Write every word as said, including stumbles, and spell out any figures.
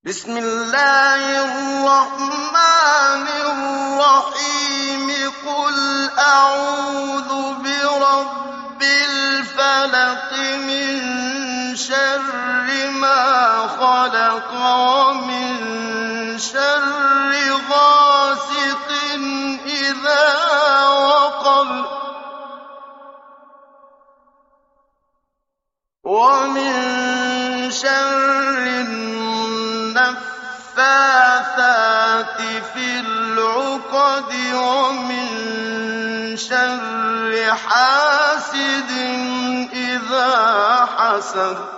بسم الله الرحمن الرحيم قل أعوذ برب الفلق من شر ما خلق ومن شر غاسق إذا وقب ومن شر النفاثات في العقد ومن شر حاسد إذا حسد